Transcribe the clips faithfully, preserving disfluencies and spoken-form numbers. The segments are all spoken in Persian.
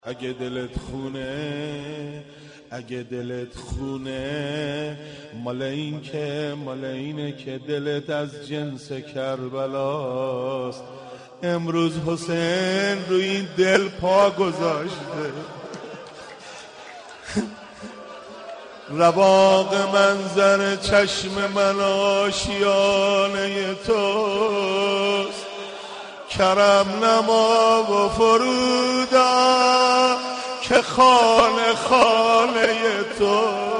اگه دلت خونه اگه دلت خونه مال این که مال اینه که دلت از جنس کربلاست. امروز حسین روی این دل پا گذاشته، رواق منظر چشم من آشیانه توست. کرم نما و فرودا که خانه خانه توست.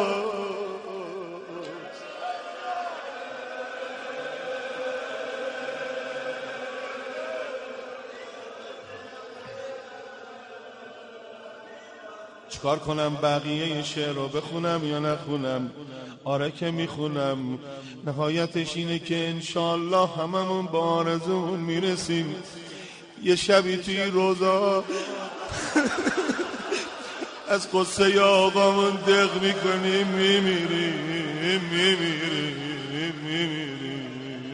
چیکار کنم؟ بقیه این شعر رو بخونم یا نخونم؟ آره که میخونم. نهایتش اینه که انشالله هممون با آرزومون میرسیم. یه شبی توی روزا از قصه آقامون دق میکنیم، میمیریم میمیریم میمیریم.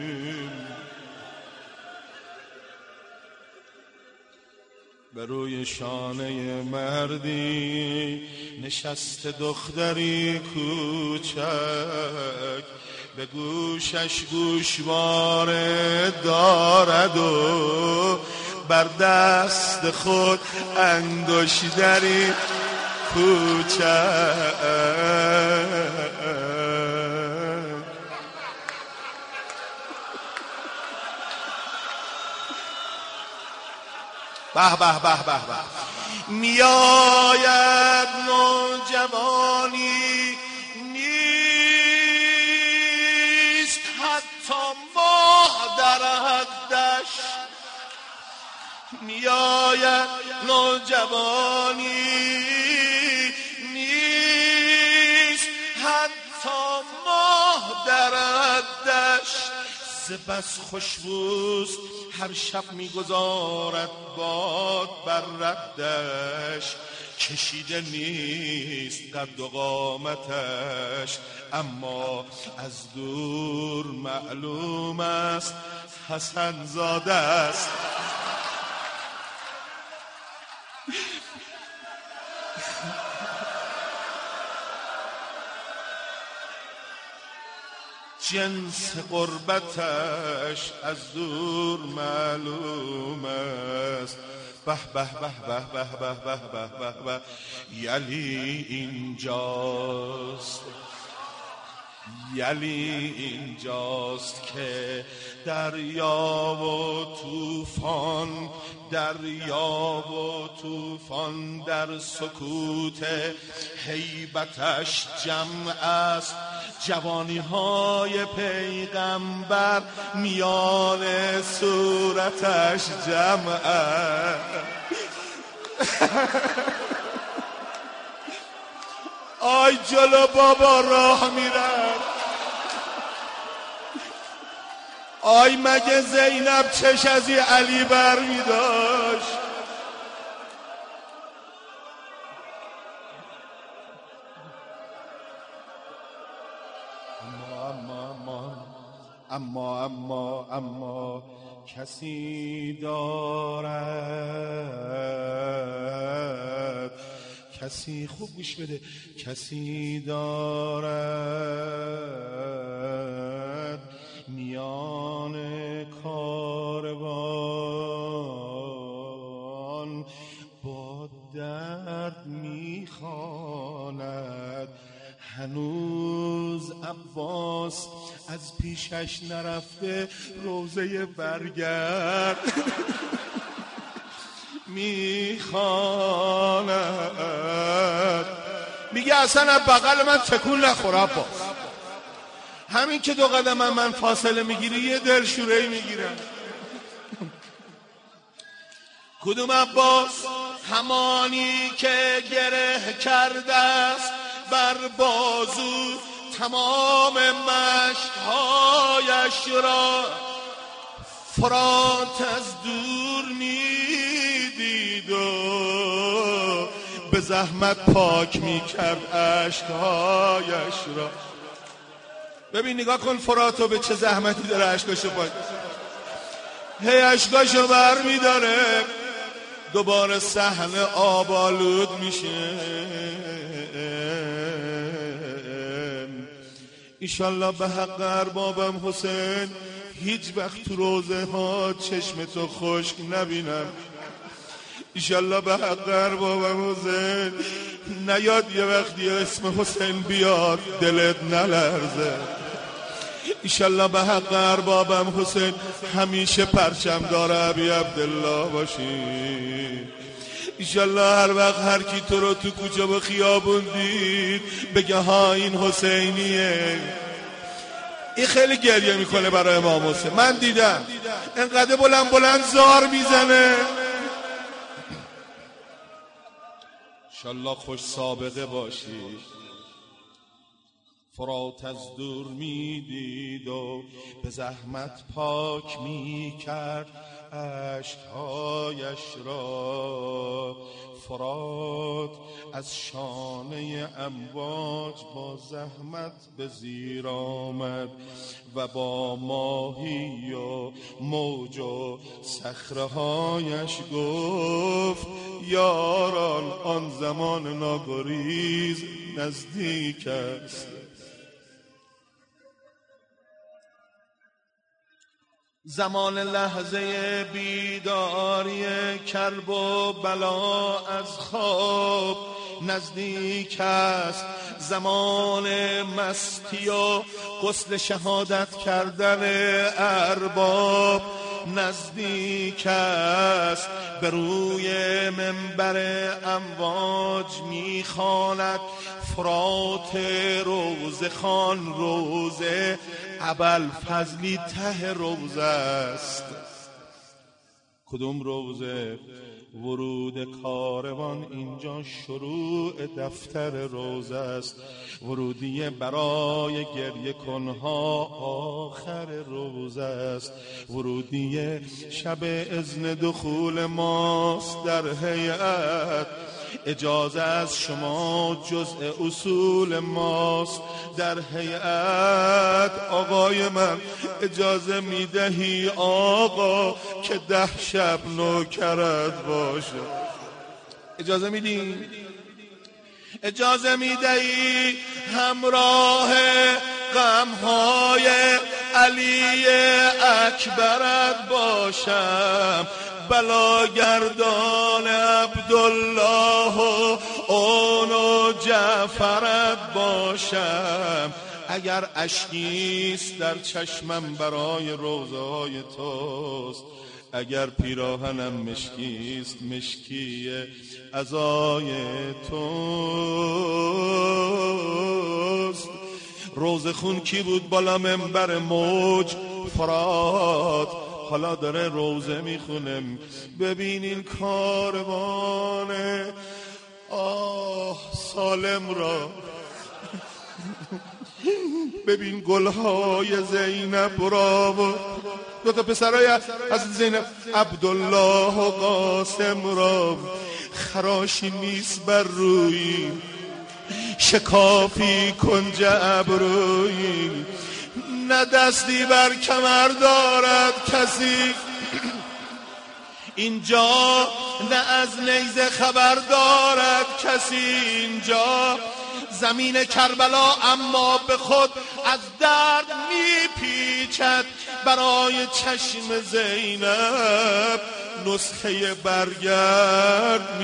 به روی شانه مردی نشست دختری کوچک، به گوشش گوشواره دارد و بر دست خود انگشتری کوچک. به به به به به. میاید نوجوانی نیست حتی ماه در حدش. میاید نوجوانی نیست حتی ماه در حدش. بس خوشبوست هر شب میگذارد باد بر ردش. کشیده نیست قد و قامتش، اما از دور معلوم است حسن زاده است. جنس قربتش از دور معلوم است. به به به به به به به به به به. یلی اینجاست، یلی اینجاست که دریا و طوفان، دریا و طوفان در سکوت هیبتش جمع است. جوانی های پیغمبر میان صورتش جمع است. آی جلو بابا راه میرم، آی مگه زینب چش از این علی بر میداشت. اما اما اما کسی دارد، کسی خوب گوش بده، کسی دارد میان کاروان با درد میخواند. هنوز عباس از پیشش نرفته، روزه برگرد میخواند. میگه اصلا از بغل من تکون نخور عباس، همین که دو قدم من, من فاصله میگیری یه دلشوره‌ای میگیرم. کدوم عباس؟ همانی که گره کرده است بر بازو تمام مشک‌هایش را. فرات از دور میدید و به زحمت پاک میکرد اشک‌هایش را. ببین نگاه کن فراتو به چه زحمتی داره اشکاشو پاک، هی اشکاشو بر میداره. دوباره صحنه آبالود میشه. ایشالله به حق اربابم حسین هیچ وقت تو روزه ها چشم تو خشک نبینم. ایشالله به حق اربابم حسین نیاد یه وقتی اسم حسین بیاد دلت نلرزه. ایشالله به حق اربابم حسین همیشه پرچم داره ابی عبدالله باشی. ایشالله هر وقت هر کی تو رو تو کوچه و خیابون دید بگه ها این حسینیه. این خیلی گریه میکنه برای امام حسین. من دیدم انقدر بلند بلند زار میزنه. ایشالله خوش سابقه باشی. فرات از دور میدید و به زحمت پاک میکرد اشک‌هایش را. فرات از شانه امواج با زحمت به زیر آمد و با ماهی و موج و صخره‌هایش گفت یاران آن زمان ناگریز نزدیک است. زمان لحظه بیداری کرب و بلا از خواب نزدیک است. زمان مستی و غسل شهادت کردن ارباب نزدیک است. به روی منبر امواج میخواند فرات روزه خان روزه ابوالفضلی ته روزه است. کدوم روزه؟ ورود کاروان اینجا شروع دفتر روزه است. ورودیه برای گریه کنها آخر روزه است. ورودیه شب اذن دخول ماست در هیئت. اجازه از شما جزء اصول ماست در هیئت. آقای من اجازه میدهی آقا که ده شب نوکرت باشه؟ اجازه میدی؟ اجازه میدهی همراه غمهای علی اکبرت باشم؟ بلاگردان عبدالله و اون و جعفرت باشم؟ اگر اشکیست در چشمم برای روزهای توست، اگر پیراهنم مشکیست مشکی عزای توست. روزه خون کی بود بالا منبر موج؟ فرات. حالا داره روزه میخونم. ببینین کاروان آه سالم را. ببین گلهای زینب را و دو تا پسرای از زینب عبدالله و قاسم را. خراشی نیست بر روی شکافی کنج ابروی. نه دستی بر کمر دارد کسی اینجا، نه از نیزه خبر دارد کسی اینجا. زمین کربلا اما به خود از درد میپیچد. برای چشم زینب نسخه برگرد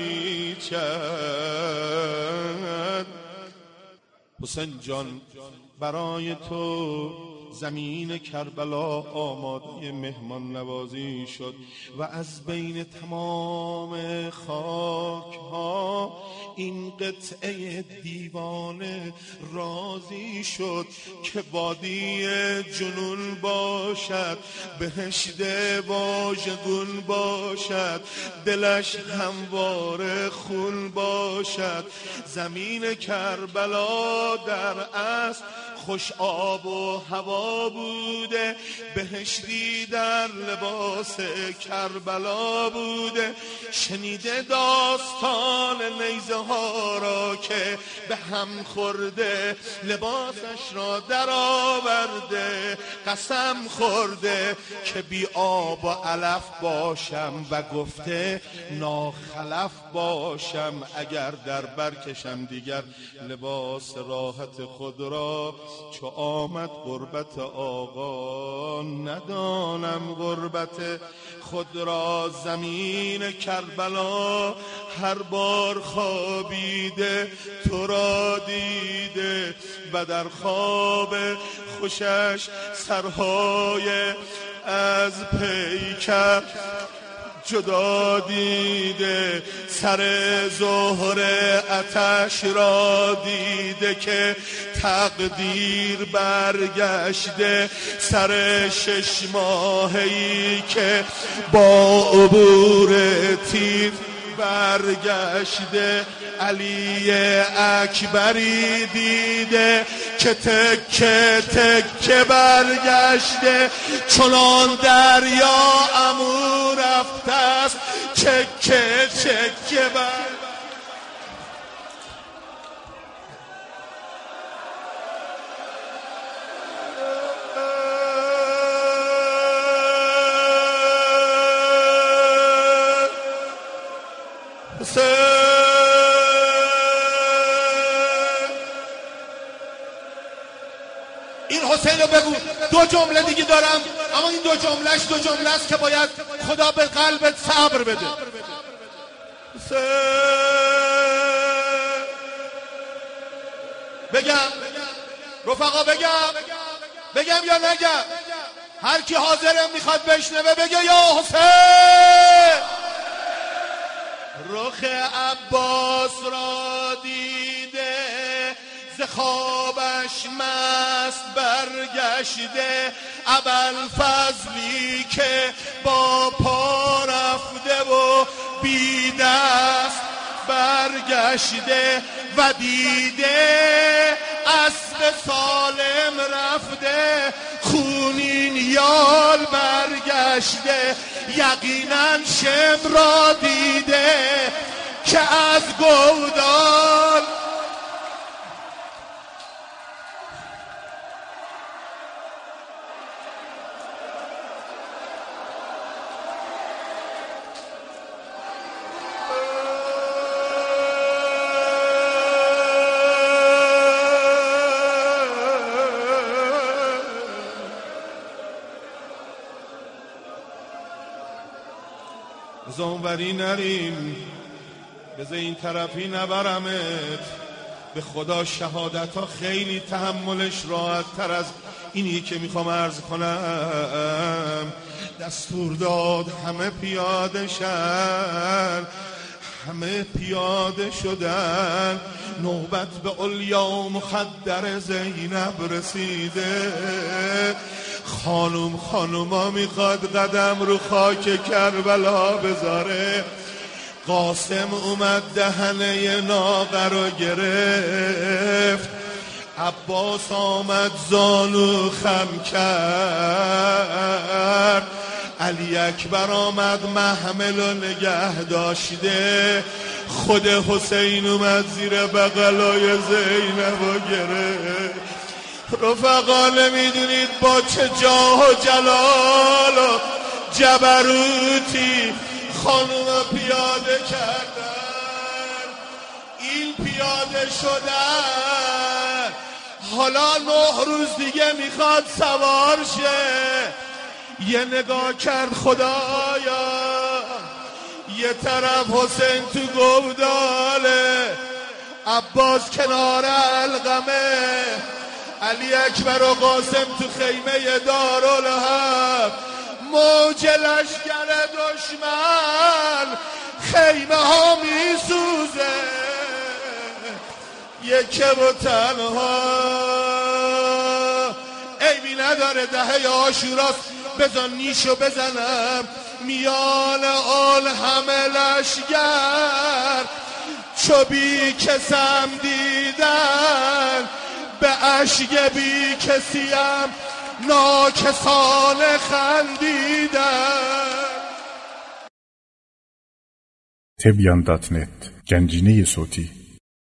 میپیچد. حسین جان برای تو زمین کربلا آماده مهمان نوازی شد و از بین تمام خاک ها این قطعه دیوانه راضی شد که وادی جنون باشد، بهشت واژگون باشد، دلش همواره خون باشد. زمین کربلا در اصل خوش آب و هوا بوده، بهشتی در لباس کربلا بوده. شنیده داستان نیزه ها را که به هم خورده، لباسش را در آورده، قسم خورده که بی آب و علف باشم و گفته ناخلف باشم اگر در برکشم دیگر لباس راحت خود را. چو آمد غربت آقا ندانم غربت خود را. زمین کربلا هر بار خوابیده تو را دیده و در خواب خوشش سرهای از پیکر جدا دیده. سر ظهر آتش را دیده که تقدیر برگشته، سر شش ماهی که با عبور تیر برگشته. علی اکبری دیده که تکه تکه برگشته، چنان دریا عمو رفته است چکه چکه بر این حسین رو بگو. دو جمله دیگه دارم، اما این دو جملهش دو جمله است که باید خدا به قلبت صبر بده. بگم رفقا، بگم بگم یا نگم؟ هر کی حاضره میخواد بشنوه بگه یا حسین. رخ عباس را دیده، ز خوابش مست برگشته. ابوالفضلی که با پا رفته و بی دست برگشته و دیده اسب سالم رفته، خونین یال برگشته. یقینا شم را دیده که از گودال زنوری نریم، بذار این طرفی نبرمت. به خدا شهادت ها خیلی تحملش راحت تر از اینی که میخوام عرض کنم. دستور داد همه پیاده شن، همه پیاده شدن. نوبت به علیا و مخدر زینب رسیده. خانوم خانوما میخواد قدم رو خاک کربلا بذاره. قاسم اومد دهنه ناقه رو گرفت. عباس آمد زانو خم کرد. علی اکبر آمد محمل و نگه داشته. خود حسین اومد زیر بغلای زینب و گرفت. رفقا نمیدونید با چه جاه و جلال و جبروتی خانوم پیاده کردن. این پیاده شدن حالا نه روز دیگه میخواد سوار شه. یه نگاه کرد خدایا، یه طرف حسین تو گوداله، عباس کنار علقمه، علی اکبر و قاسم تو خیمه دارالحرب. موج لشکر دشمن خیمه ها می سوزه. یکه و تنها عیبی نداره، دهه عاشوراست، بزن نیشو بزنم. میان آل همه لشگر چو بی کسم دیدن، به اشک بی کسیم ناکسانه خندیدن. تبیان دات نت گنجینه صوتی.